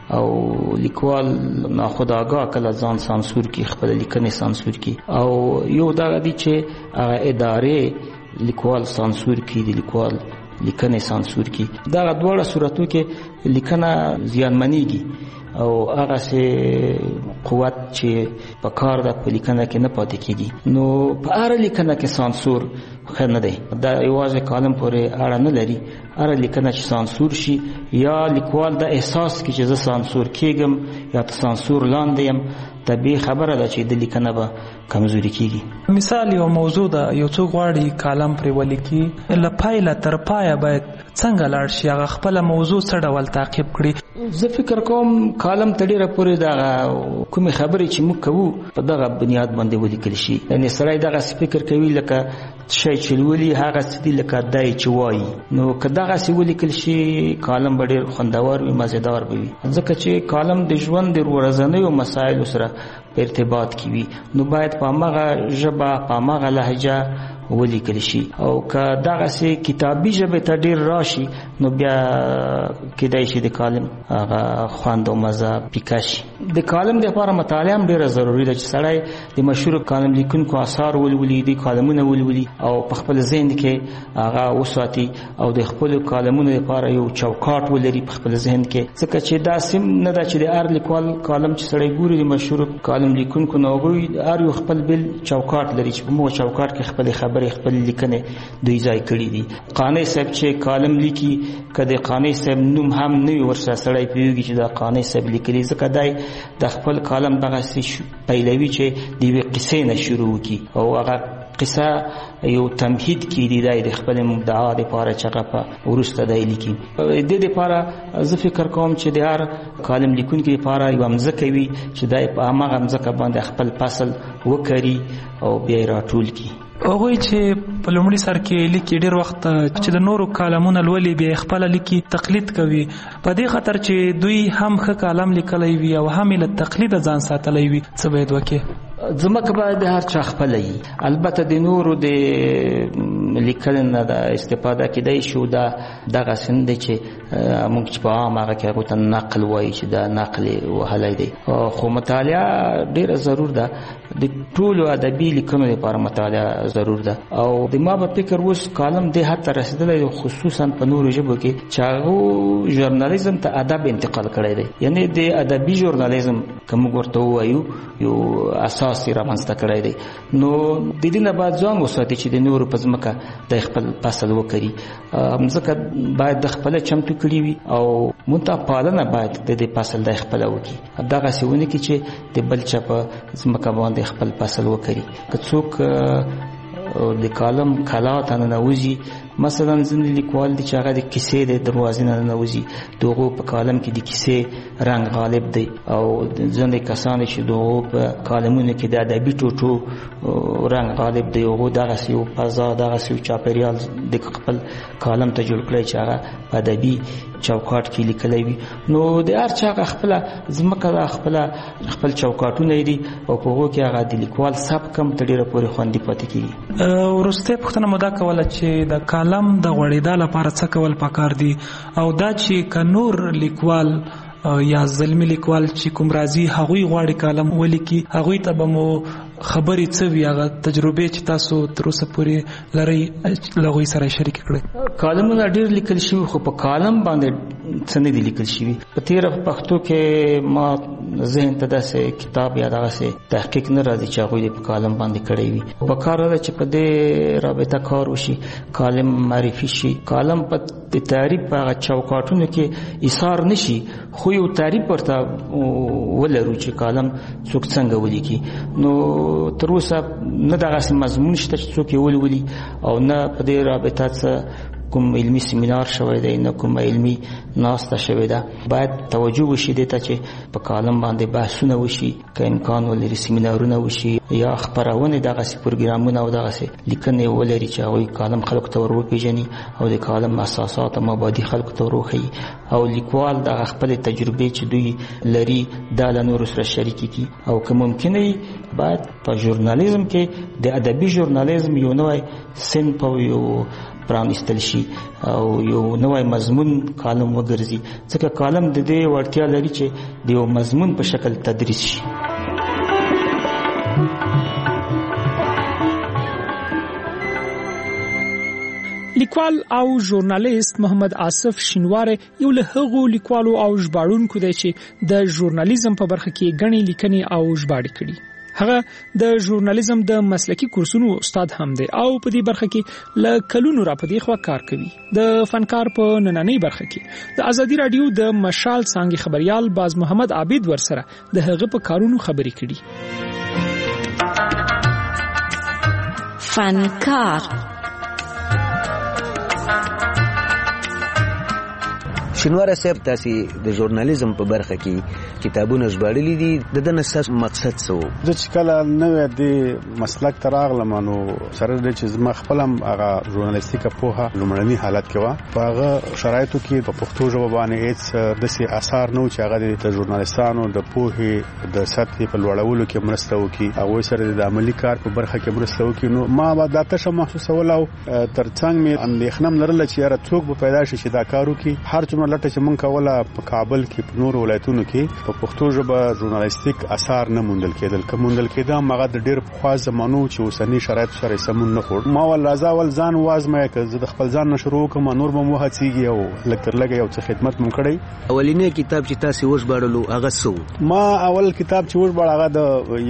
Speaker 6: او لیکوال ناخودآګاه کله ځان سانسور کړي، خپله لیکنې سانسور کړي. او یو دغه دی چې هغه ادارې لیکوال سانسور کړي، د لیکوال لیکنې سانسور کی. دا دواړه صورتو کې لیکنه زیانمنېږي او هغه سه قوت چې په کار د لیکنه کې نه پاتې کیږي. نو په هر لیکنه کې سانسور ښه نه دی، دا یوازې کالم پورې اړه نه لري. هر لیکنه چې سانسور شي یا لیکوال د احساس کې چې زه سانسور کېږم یا سانسور لاندې یم، طبیعي خبره ده چې د لیکنه به کمزوري کیږي.
Speaker 18: مثال یو موضوع ده، یو څوک غواړي کالم پرې ولیکي، له پایله تر پایه باید څنګه لاړ شي، هغه خپله موضوع څه ډول تعقیب کړي؟
Speaker 6: زه فکر کوم کالم ته ډېره پورې دغه کومې خبرې چې موږ کوو په دغه بنیاد باندې ولیکل شي. یعنې سړی دغسې فکر کوي لکه شی چې لولي هغسې دي لکه دی چې وایي. نو که دغسې ولیکل شي کالم به ډېر خوندور وي، مزېدار به وي، ځکه چې کالم د ژوند د ورځنیو مسایلو سره په ارتباط کې وي. نو باید په هماغه ژبه په هماغه لهجه ولیکل شي. او که دغسې کتابي ژبې ته ډېر راشي نو بیا کېدای شي د کالم هغه خوند او مزه پیکه شي. د کالم دپاره مطالعه هم ډېره ضروري ده چې سړی د مشهورو کالم لیکونکو اثار ولولي، د کالمونه ولولي او په خپل ذهن کې هغه وساتي، او د خپلو کالمونو لپاره یو چوکاټ ولري په خپل ذهن کې. ځکه چې داسې نه ده چې د هر لیکوال کالم چې سړی ګوري د مشهورو کالم لیکونکو نو هغوی هر یو خپل بل چوکاټ لري چې په موږ چوکاټ کې خپلې خبرې خپل لیکنې دوی ځای کړي دي. قانع صاحب چې کالم لیکي که د قانع صاحب نوم هم نه وي ورسره سړی پوهېږي چې دا قانع صاحب لیکلي، ځکه دی د خپل کالم دغسې پیلوي چې د یوې قصې نه شروع وکړي او هغه قصه یو تمهید کړي دی د خپل مدعا دپاره چې هغه په وروسته دی لیکي. د دې دپاره زه فکر کوم چې د هر کالم لیکونکي دپاره یوه مځکه وي چې دی په هماغه مځکه باندې خپل فصل وکري او بیا یې راټول کړي.
Speaker 18: هغوی چې په لومړي سر کې لیکي ډېر وخت چې د نورو کالمونه لولي بیا خپله لیکي تقلید کوي، په دې خاطر چې دوی هم ښه کالم لیکلی وي او هم یې له تقلیده ځان ساتلی وي، څه باید وکړي؟
Speaker 6: ځمکه باید د هر چا خپله وي. البته د نورو د لیکنې نه د استفاده کېدای شي، دا دغسې نه دی چې موږ چې په عام هغه کې هغو ته نقل وایي چې دا نقل یې وهلی دی. خو مطالعه ډېره ضرور ده، د ټولو ادبي لیکنو لپاره مطالعه ضرور ده. او د ما په فکر اوس کالم دې حد ته رسېدلی دی، خصوصا په نورو ژبو کې چې هغو ژورنالیزم ته ادب انتقال کړی دی. یعنې د ادبي ژورنالیزم که موږ ورته ووایو یو اساس یې رامنځته کړی دی. نو د دې نه باید ځان وساتي چې د نورو په ځمکه د خپل فصل وکړي. مځکه باید د خپله چمتو کړي وي او منتها پالنه باید د دې فصل د خپله وکړي، دغسې ونه کړي چې د بل چا په ځمکه باندې خپل فصل وکړي. که څوک د کالم کلا ته ننوځي، مثلا ځینې لیکوال دي چې هغه د کیسې د دروازې نه ننوځي، د هغو په کالم کې د کیسې رنګ غالب دی، او ځینې کسان چې د هغو په کالمونو کې د ادبي ټوټو رنګ غالب دی، هغو دغسې یو فضا دغسې یو چاپېریال د خپل کالم ته جوړ کړی چې هغه په ادبي چوکاټ کې لیکلی وي. نو د هر چا هغه خپله ځمکه ده، خپله خپل چوکاټونه دي او په هغو کې هغه د لیکوال سبک هم تر ډېره پورې خوندي پاتې کېږي.
Speaker 18: وروستۍ پوښتنه مو دا کوله چې د کالم د غوړېدا لپاره څه کول پکار دي، او دا چې که نور لیکوال یا زلمی لیکوال چې کوم راځي هغوی غواړي کالم ولیکي هغوی ته به مو خبرې څه وي هغه تجربې چې تاسو تر اوسه پورې لرئ له هغوی سره شریک کړئ.
Speaker 6: کالمونه ډېر لیکل شوي خو په کالم باندې څه نه دي لیکل شوي. په تېره پښتو کې ما ذهن ته داسې کتاب یا دغسې تحقیق نه راځي چې هغوی په کالم باندې کړی وي. په کار ده چې په دې رابطه کار وشي، کالم معرفي شي. کالم په د تعریف په هغه چوکاټونو کې ایثار نشي خو یو تعریف ورته ولرو چې کالم څوک څنګه ولیکي. نو تر اوسه نه دغسې مضمون شته چې څوک یې ولولي او نه په دې رابطه څه کوم علمي سیمینار شوی دی نه کوم علمي ناسته شوې ده. باید توجه وشي دې ته چې په کالم باندې بحثونه وشي، که امکان ولري سیمینارونه وشي یا خپرونې دغسې پروګرامونه او دغسې لیکنې ولري چې هغوی کالم خلکو ته ور وپېژني او د کالم اساسات او مبادي خلکو ته ور وښيي او لیکوال دغه خپلې تجربې چې دوی لري دا له نورو سره شریکې کړي. او که ممکنه وي باید په ژورنالیزم کې د ادبي ژورنالیزم یو نوی صنف او یو پرانیستل شي او یو نوی مضمون کالم وګرځي، ځکه کالم د دې وړتیا لري چې د یو مضمون په شکل تدریس شي.
Speaker 4: لیکوال او ژورنالیست محمد آصف شینواری یو له هغو لیکوالو او ژباړونکو دی چې د ژورنالیزم په برخه کې غني لیکنې او ژباړې کړي. هغه د ژورنالیزم د مسلکی کورسونو استاد هم دی او په دې برخه کې ل کلونو را پدې خوا کار کوي. د فنکار په نننۍ برخه کې د ازادي رادیو د مشال څنګه خبريال باز محمد عابد ورسره د هغه په کارونو خبرې کړي.
Speaker 7: فنکار
Speaker 19: شینواری صاحب تاسو د ژورنالیزم په برخه کې کتابونه ژباړلي دي، د دې نساس مقصد څه و؟
Speaker 20: د چې کله نوې د مسلک تر اغلم نو سره د چې زما خپلم هغه ژورنالیستیکه پوهه لومړني حالت کې و. په هغه شرایطو کې په پښتو ژبه باندې هیڅ داسې اثار نه و چې هغه د ژورنالیستانو د پوهې د سطحې په لوړولو کې مرسته وکړي، هغوی سره د عملي کار په برخه کې مرسته وکړي. نو ما به دا تشه محسوسول او ترڅنګ مې اندېښنه هم لرله چې یاره څوک به پیدا شي چې دا کار وکړي. هر څومره لټه چې مونږ کوله په کابل کې په نورو ولایتونو کې په پښتو ژبه ژورنالیستیک اثار نه موندل کېدل. که موندل کېده هغه د ډېر پخوا زمانو چې اوسني شرایطو سره سمون نه خورد. ما ول راځه ول ځان وازمایه که زه د خپل ځان نه شروع کوم نور به مو هڅېږي او لږ تر لږه یو څه خدمت مو کړی.
Speaker 19: اولینی کتاب چې تاسو وژباړلو هغه څه؟
Speaker 20: ما اول کتاب چې وژباړ هغه د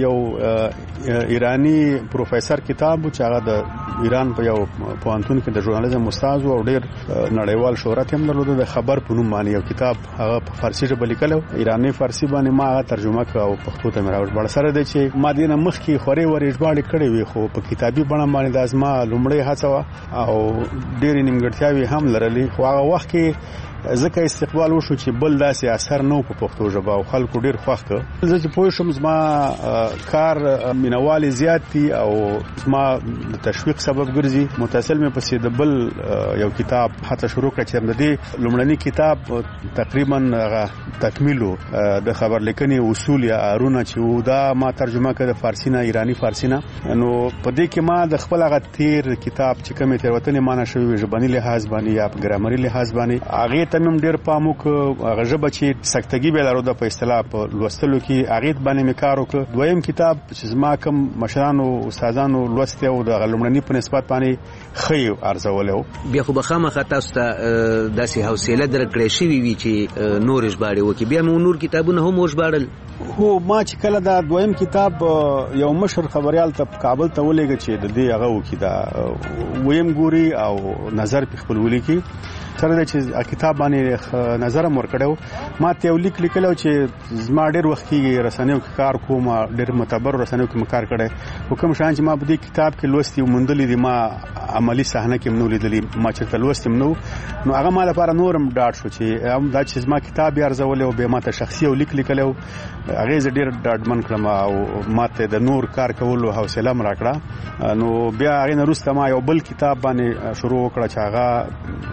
Speaker 20: یو ایرانی پروفیسور کتاب چې هغه د ایران په یو پوهنتون کې د ژورنالیزم استاد او ډېر نړیوال شهرت هم درلود. د خبر په نوم باندې یو کتاب هغه په فارسی ژبه لیکلو، ایرانی فارسی باندې ما هغه ترجمه کړ او پښتو ته مې راوړل. سره د چې ما دینه مخکې خوري ورې ژباړې کړې وي خو په کتابي بڼه باندې د ازما لومړی هڅه وه او ډېرې نیمګړتیاوې هم لرلې. خو هغه وخت کې ځکه استقبال وشو چې بل داسې اثر نه په پښتو ژبه او خلکو ډېر خوښ کړ. زه چې پوه شم زما کار مینوال زیات دي او زما د تشویق سبب ګرځي. متصل مې پسې د بل یو کتاب هڅه شروع کړه چې د دې لومړني کتاب تقریبا تکمیلو د خبر لیکنې اصول یا ارونه چې دا ما ترجمه کړ د فارسی نه ایرانی فارسی نه. نو په دې کې ما د خپل هغه تیر کتاب چې کومې تیروتنې معنی شوی ژبني لحاظ باندې یا ګرامري لحاظ باندې هغه تمم ډیر پام وکړ. هغه ژبه چې سکتګي به لرو د په اصطلاح په لوستلو کې هغه باندې مې کار وکړ. دویم کتاب چې زما کوم مشرانو استادانو لوسته او د لومړني په نسبت باندې خې ارزولو.
Speaker 19: بیا خو بخامه تاسو ته داسې حوصله درکړې شوی وي چې نور ژباړې وکړي. بیا مو نور کتابونه هم وژباړل؟
Speaker 20: هو ما چې کله دا دویم کتاب یو مشر خبريال ته کابل ته ولېږه چې د دې هغه وکړي دا ویم ګوري او نظر په خپل ولیکي. سره چې کتاب باندې نظر مور کړو ما ته یو لیک لیکلو چې زما ډېر وخت کې رسنیو کې کار کوم، ډېر معتبر رسنیو کې کار کړی. حکم شان چې ما په دې کتاب کې لوستي او مندلې دي ما عملی صحنه کې منو لیدلې ما چې لوستم نو نو هغه ما لپاره نورم ډاډ شو چې هم دا چې زما کتاب یې ارزول او به ما ته شخصي او لیک لیکلو هغه ز ډېر ډاډمن کړم او ما ته د نور کار کولو حوصله مې راکړه. نو بیا هغه نه وروسته ما یو بل کتاب باندې شروع وکړه چې هغه لنډ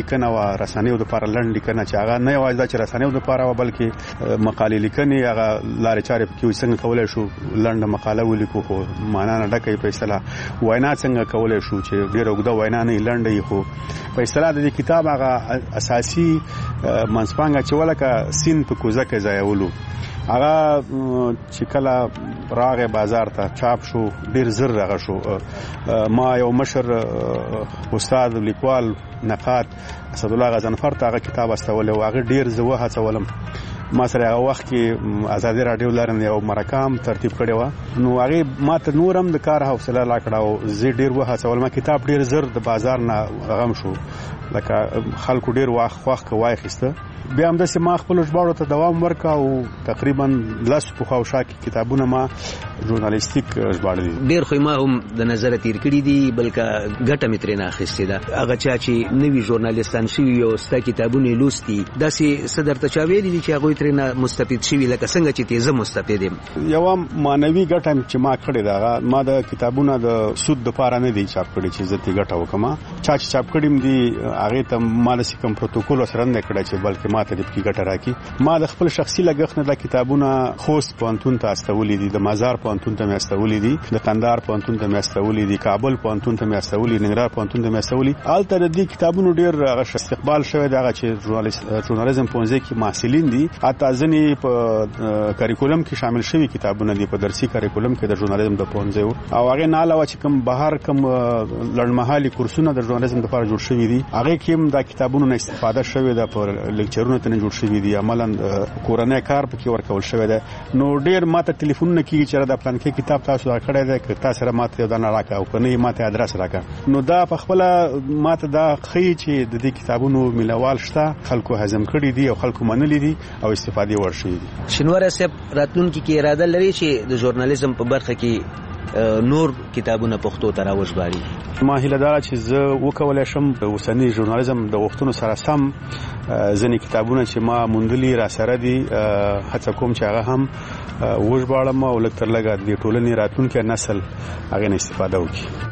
Speaker 20: لیکنه او رسنیو د لپاره لړن لیکنه چې هغه نه یوازې چې رسنیو د لپاره و بلکې مقالې لیکنې هغه لارې چارې کې څنګه کولای شو لنډه مقاله ولیکو خو معنا نه ډکې په اصطلاح وینا څنګه کولای شو چې ډېر اوږده وینا نه لنډه خو په اصطلاح د کتاب هغه اساسي منځپانګه چې ولکه سین په کوزه کې ځایولو هغه چې کله راغې بازار ته چاپ شو ډیر زر راغ شو. ما یو مشر استاد لیکوال نقاد اسد الله غزنفر ته هغه کتاب استول او هغه ډیر زوه هڅولم. ما سره هغه وخت کې ازادي رادیو لرن یو مرکام ترتیب کړی و نو هغه ما ته نورم د کار حوصله لا کړه او زه ډیر وه هڅول. ما کتاب ډیر زر د بازار نه غم شو لکه خلکو ډیر واخ واخ کوي خسته. بیا هم د سیمه خپل ژباړو ته دوام ورکا او تقریبا لاس په خواوشا کې کتابونه ما ژورنالیستیک ژباړل
Speaker 19: ډیر خو ما هم د نظر تیر کړی دي بلکې ګټه مترې نه اخیستې ده. هغه چا چې نوی ژورنالیستان شوی او ستا کتابونه لوستي داسې صدر ته چا ویلي چې هغه ترې نه مستفید شوی لکه څنګه چې تیزه مستفید یم.
Speaker 20: یو مانوي ګټه چې ما کړې ده ما د کتابونه د سود د پاره نه دی چاپ کړی چې زه تی ګټه وکم. چا چې چاپ کړم دي هغه ته مال سکم پروتوکول سره نه کړی چې بلکې ما ته د کی ګټه راکې. ما د خپل شخصي لګښت نه د کتابونه خوست پوهنتون ته استولې دي، د مزار پوهنتون ته استولې دي، د قندهار پوهنتون ته استولې دي، کابل پوهنتون ته استولې، ننګرهار پوهنتون ته استولې. الته د دې کتابونو ډیر هغه استقبال شوی دی. هغه چې ژورنالیزم پوهنځي کې محصلین دي اته ځنی په کریکولم کې شامل شوی کتابونه دي په درسي کریکولم کې د ژورنالیزم د پوهنځي او هغه نه علاوه چې کوم بهر کوم لړمحالي کورسونه د ژورنالیزم لپاره جوړ شوی دي هغه کې هم د کتابونو نه استفاده شوی ده په لیکچرونو ته جوړ شوی دی. عملاً کورنۍ کار پکې ورکول شوی دی. نو ډیر ماته ټلیفونونه کیږي چې دا پلان کې کتاب تاسو راکړی دی که تاسو سره ماته دا نه راکا او کنه ماته ادرس راکا. نو دا په خپل ماته دا خی چې د دې کتابونو ملوال شته خلکو هضم کړی دي او خلکو منلي دي او استفاده ورشي دي.
Speaker 19: شنوره صاحب راتلونکي کې اراده لري چې د ژورنالیزم په برخه کې نور کتابونه پښتو ته راوژباري.
Speaker 20: ما هیله دا چې زه وکولای شم د اوسنی ژورنالیزم د وختونو سره سم ځینې کتابونه چې ما موندلي را سره دي هڅه کوم چې هغه هم وژباړم او لږ تر لږه د ټولنې راتلونکي نسل هغه نه استفاده وکړي.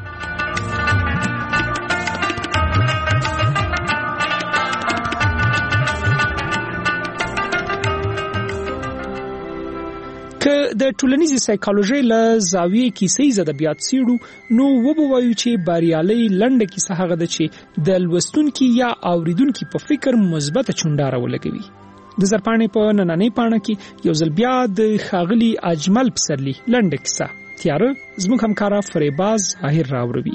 Speaker 4: که د ټولنیزې سایکالوژي له زاویې کیسې ادبیات سیړو نو وبوایو چې باریالي لنډه کیسه هغه ده چې د لوستونکو یا اوریدونکو په فکر مثبت چونډاره ولګوي. د زرپانې په نننۍ پاڼه کې یو ځل بیا د ښاغلي اجمل پسرلی لنډه کیسه تیاره زموږ همکارا فریباز طاهر راوړي.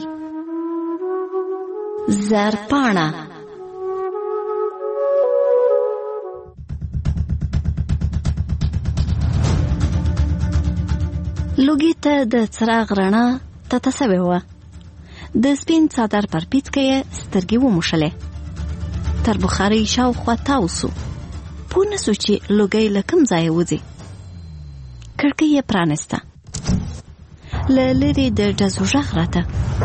Speaker 7: زرپانه لوګي ته د څراغ رڼا ته تسوي و. د سپین څادر پر پیڅکه سترګې وموشلې. تر بخاري شاوخوا تاوسو. پونه سو چې لوګي لکم ځای وځي. کړکۍ یې پرانسته. له لرې د ډزو غږ راته.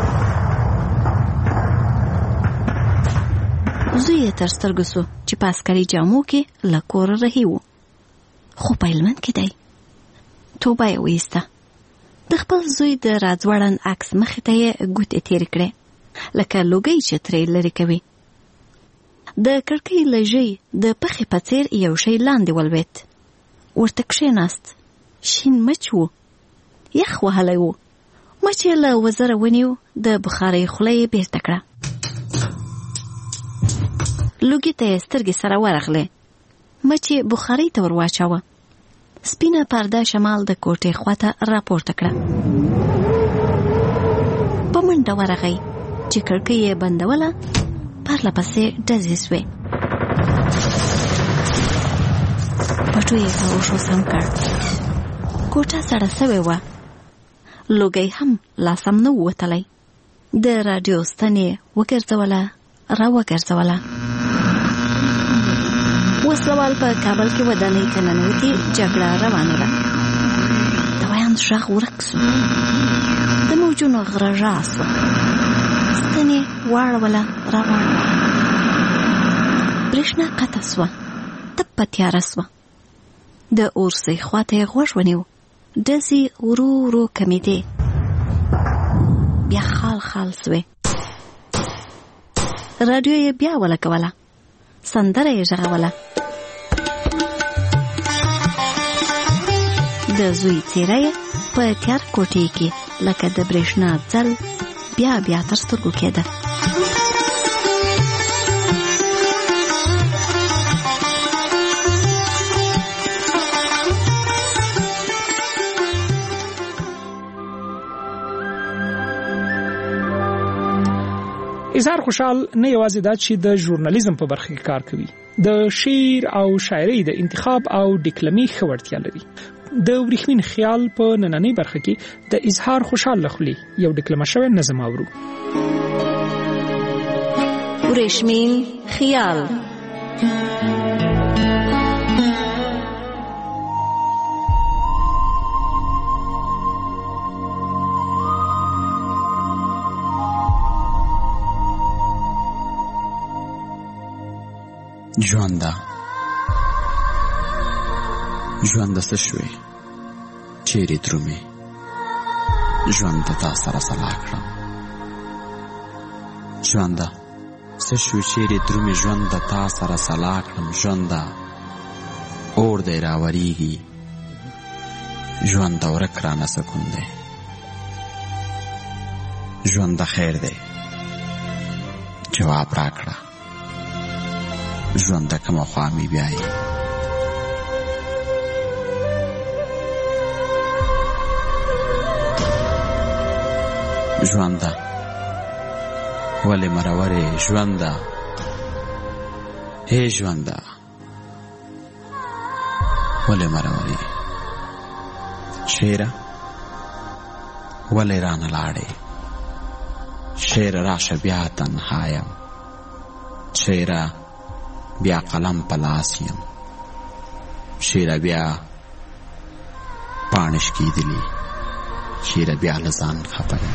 Speaker 7: زوی یې تر سترګو سو چې په عسکري جامو کې له کوره رهي و. خو په هلمند کې دی. توبه یې ویسته. د خپل زوی د راځوړن عکس مخې ته یې ګوتې تېرې کړې لکه لوګی چې ترې لرې کوي. د کړکۍ لږی د پخې په څیر یو شی لاندې ولوېد. ورته کښېناست. شین مچ و. یخ وهلی و. مچ یې له وزره ونیو. د بخارۍ خوله یې بیرته کړه. لوګي ته یې سترګې سره ورغلې. مچ یې بخارۍ ته ور واچاوه. سپینه پرده شمال د کوټې خواته راپورته کړه. په منډه ورغی چې کړکۍ یې بندوله. پرله پسې ډزې سوې. پټو یې په سم کړ. کوټه سړه سوې وه. لوګی هم لا سم نه ووتلی. د راډیو ستنې وګرځوله را وګرځوله. وسلوال په کابل کې ودانۍ ته ننوتې جګړه روانه ده. د ویاند غږ ورک سو. د موجونو غره راسوه. ستنې واړوله راواړوله. برېښنا قطع سوه. تپه تیاره سوه. د اورسۍ خواته یې غوږ ونیو. ډزې ورو ورو کمېدې. بیا خال خال سوې. رادیو یې بیا ولګوله، سندره یې غږوله. د زوی څېره یې په تیار کوټې کې لکه د برېښنا ځل بیا بیا تر سترګو کېده.
Speaker 4: اظهار خوشحال نه یوازې دا چې د ژورنالیزم په برخه کې کار کوي، د شعر او شاعرۍ د انتخاب او ډیکلمي ښه وړتیا لري. د ورېښمین خیال په نننۍ برخه کې د اظهار خوشحال له خولې یو ډیکلمه شوی نظم اورو.
Speaker 7: ورېښمین خیال.
Speaker 8: ژونده ژونده څه شوې چیرې درومې ژونده تا سره سلا کړم ژونده څه شوې چیرې درومې ژونده تا سره سلا کړم ژونده اور دی راوریږي ژونده ورک رانه سکون دی ژونده خیر دی جواب راکړه ژونده کومه خوا مې بیایي ژونده ولې مرورې ژونده هی ژونده ولې مرورې شیره ولې رانه لاړې شیره راشه بیا تنهایم شیره بیا قلم پلاس یم شیره بیا پانش کیدلی شیره بیا لزان خفایم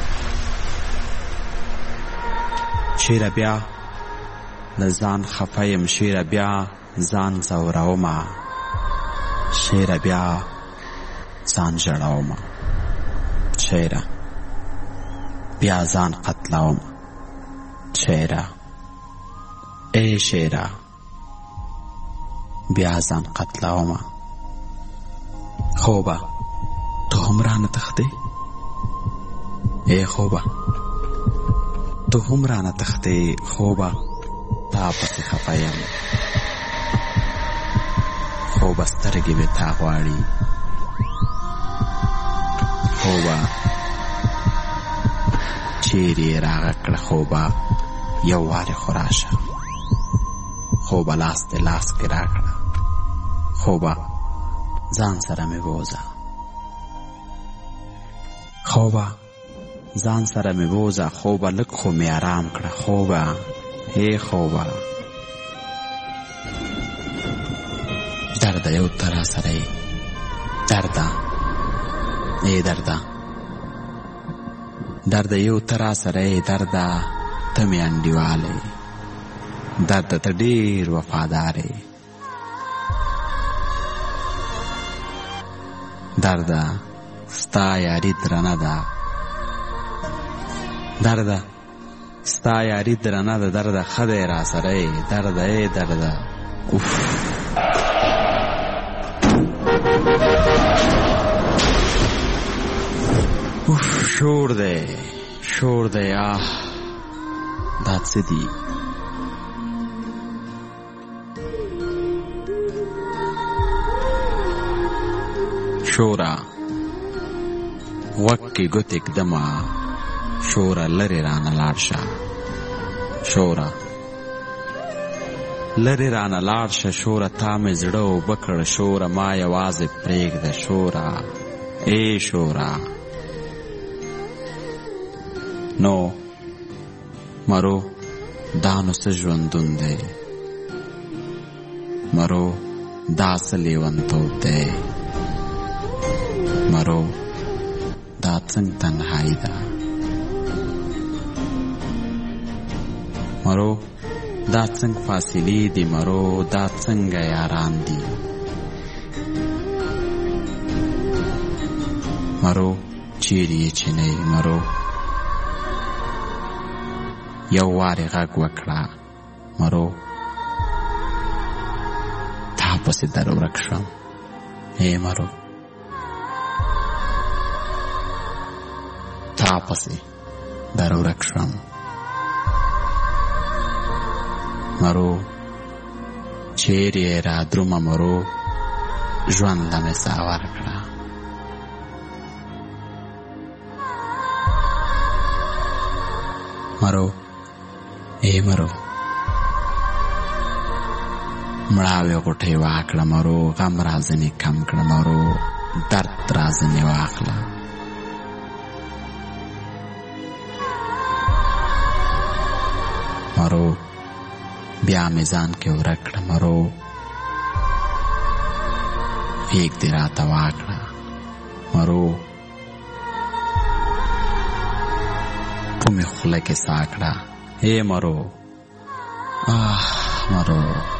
Speaker 8: شیره بیا لزان خفایم شیره بیا ځان ځورومه شیره بیا ځان ژړومه شیره بیا ځان قتلومه شیره ای شیره بیا ځان قتلومه خوبه تو هم رانه تختی ای خوبه تو هم رانه تختی خوبه تا پسی خفایم خوبه سترګې به تا غواړي خوبه چیرې راغه کړه خوبه یو وارې خو راشه خوبه لاس دې لاس کې راکړه خوبه ځان سره مې بوزه خوبه ځان سره مې بوزه خوبه لږ خو مې آرام کړه خوبه هی خوبه درده یو ته را سره یې درده ای درده درده یو ته را سره یې درده ته مې انډیواله یې درده ته ډېر وفادار یې درده ستا یاري درنه ده درده ستا یاري درنه ده درده ښه دی را سره یې درده ای درده اوف اوف شور دی شور دی آه دا څه دي شورا غوږ کې ګوتې ږدمه شوره لرې رانه لاړ شه شوره لرې رانه لاړ شه شوره تا مې زړه اوبه کړ شوره ما یوازې پرېږده شوره ای شوره نو مرو دا نو څه ژوندون دی مرو دا څه لیونتوب دی مرو دا څنګه تنهایی ده مرو دا څنګه فاصلې دي مرو دا څنګه یاران دي مرو چیرې یې چې نه مرو یو وارې غږ وکړه مرو تا پسې در ورک شم. ای مرو تا پسې در ورک شم. مرو چیرې را درومه مرو ژونده مې ساه ورکړه. مرو ای مرو مړاوې غوټۍ واکړه مرو غم رازنې کم کړه مرو درد رازنې واخله. مرو بیا مې ځان کې ورک کړه مرو غېږ دې راته واکړه مرو په مې خوله کې ساه کړه. ای مرو آه مرو